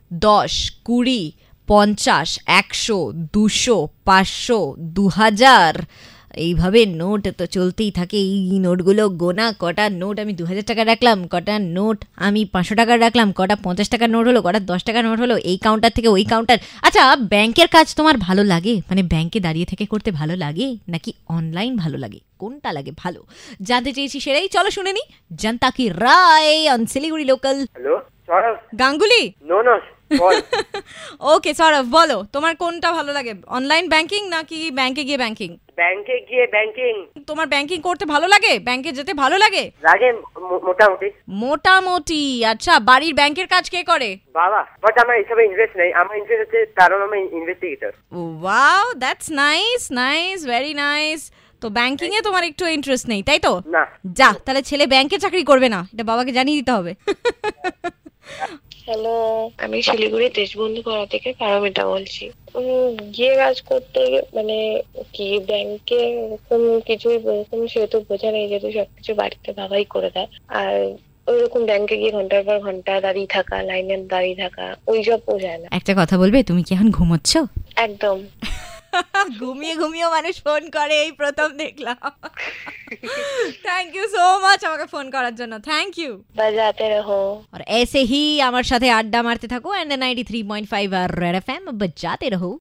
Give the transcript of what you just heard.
10, 20, 50, 100, 200, 500, 2000 এইভাবে নোট তো চলতেই থাকে। এই নোটগুলো গোনা, কটা নোট আমি 2000 টাকা রাখলাম, কটা নোট আমি 500 টাকার রাখলাম, কটা 50 টাকার নোট হলো, কটা 10 টাকার নোট হলো, এই কাউন্টার থেকে ওই কাউন্টার। আচ্ছা, ব্যাংকের কাজ তোমার ভালো লাগে? মানে ব্যাংকে দাঁড়িয়ে থেকে করতে ভালো লাগে নাকি অনলাইন ভালো লাগে? কোনটা লাগে ভালো জানতে চেয়েছি, সেটাই চলো শুনে নি। জনতা কি রায় on Siliguri local. Hello Sourav. Ganguly? No no বল। ওকে সৌরভ, বলো তোমার কোনটা ভালো লাগে, অনলাইন ব্যাংকিং নাকি ব্যাংকে গিয়ে ব্যাংকিং? ব্যাংকে গিয়ে ব্যাংকিং। তোমার ব্যাংকিং করতে ভালো লাগে? ব্যাংকে যেতে ভালো লাগে? লাগে মোটামুটি। মোটামুটি, আচ্ছা। বাড়ির ব্যাংকের কাজ কে করে? বাবা। বাট আমার এসবে ইনভেস্ট নেই, আমার ইনভেস্ট হচ্ছে কারণ আমি investigator. Wow, that's nice, nice, very nice. তো ব্যাংকিং এ তোমার একটু ইন্টারেস্ট নেই, তাই তো? না। যা, তাহলে ছেলে ব্যাংকে চাকরি করবে না, এটা বাবাকে জানিয়ে দিতে হবে। হ্যালো, আমি শিলিগুড়ি দেশবন্ধু পাড়া থেকে পারমিতা বলছি। গিয়ে কাজ করতে মানে কি ব্যাংকে এরকম কিছুই এরকম সেহেতু বোঝা নেই, যেহেতু সবকিছু বাড়িতে বাবাই করে দেয়। আর ওইরকম ব্যাংকে গিয়ে ঘন্টার পর ঘন্টা দাঁড়িয়ে থাকা, লাইনে দাঁড়িয়ে থাকা, ওইসব বোঝায় না। একটা কথা বলবে, তুমি কি এখন ঘুমোচ্ছ? একদম। ঘুমিয়ে ঘুমিয়ে মানুষ ফোন করে, এই প্রথম দেখলাম। থ্যাংক ইউ সো মাচ আমাকে ফোন করার জন্য, থ্যাংক ইউ। বাজাতে রহো और ऐसे ही আমার সাথে আড্ডা মারতে থাকো। एंड 93.5 रेड एफएम बजाते रहो।